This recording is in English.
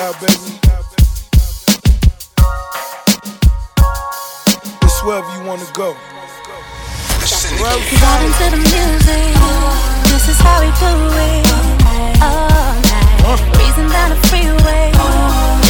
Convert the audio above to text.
freestyle, baby. It's wherever you wanna go. Vibe into the music. This is how we do it. All night. Breezing down the freeway.